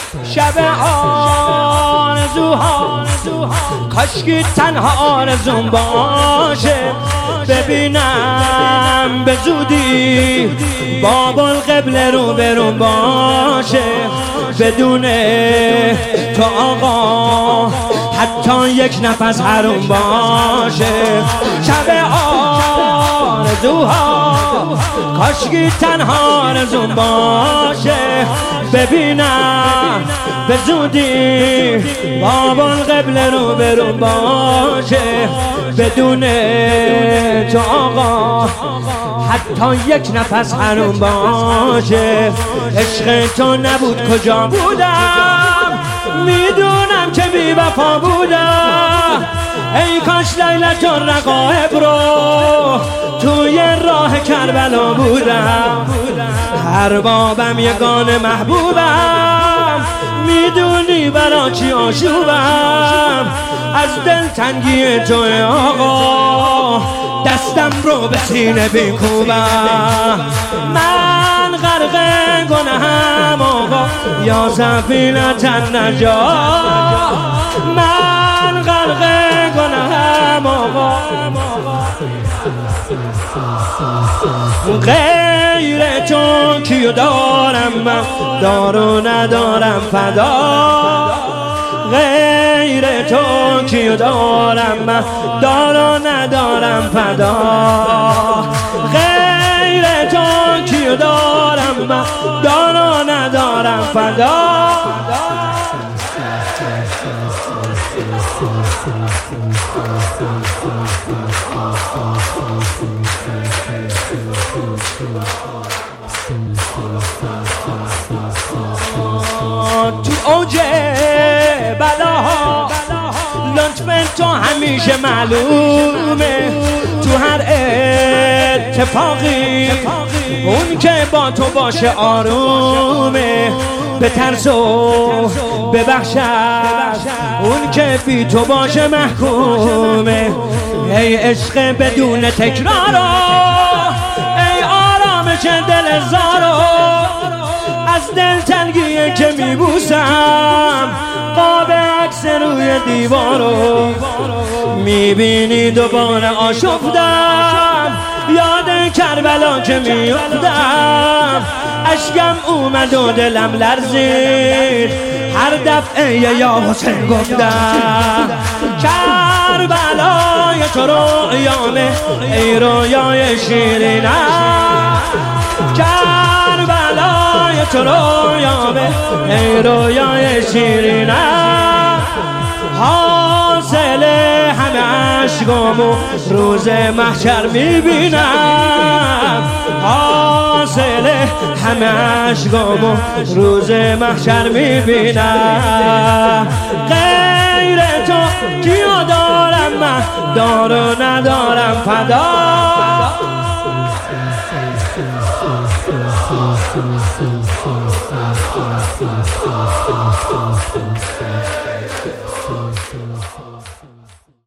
شب آرزوها کاشکی تنها آرزوم باشه ببینم به زودی باب القبله رو برون باشه بدون تو آقا حتی یک نفس حروم باشه شب آرزوها کاشکی تنها آرزوم باشه ببینم به زودی باب القبله رو برون باشه بدون تو آقا حتی یک نفس حروم باشه عشق تو نبود کجا بودم میدونم که بی وفا بودم ای کاش لیلت الرقایب رو توی راه کربلا بودم هر بابم یگانه محبوبم میدونی برا چی آشوبم از دل تنگی تو آقا دستم رو به سینه بکوبم من غرق گناهم آقا یا سفینة النجاة من غرق گناهم آقا غیر تو کیو دارم من دار و ندارم فدا غیر تو کیو دارم من دار و ندارم فدا غیر تو کیو دارم من دار و ندارم فدا تو اوج بلاها لطف تو همیشه معلومه تو هر اتفاقی اون که با تو باشه آرومه به ترس و ببخشد اون که بی تو باشه محکومه ای عشق بدون تکرار ای آرامش دل زارو از دل تنگیه که میبوسم قاب عکس روی دیوارو میبینی دوباره آشفتم یاد کربلا که میافتم اشکم اومد و دلم لرزید هر دفعه یا حسین گفتم کربلای تو رویامه ای رویای شیرینم کربلای تو رویامه ای رویای شیرینم حاصل همه عشقامو روز محشر میبینم حاصل همه عشقامو روز محشر میبینم غیر تو کیو دارم من دار و ندارم فدا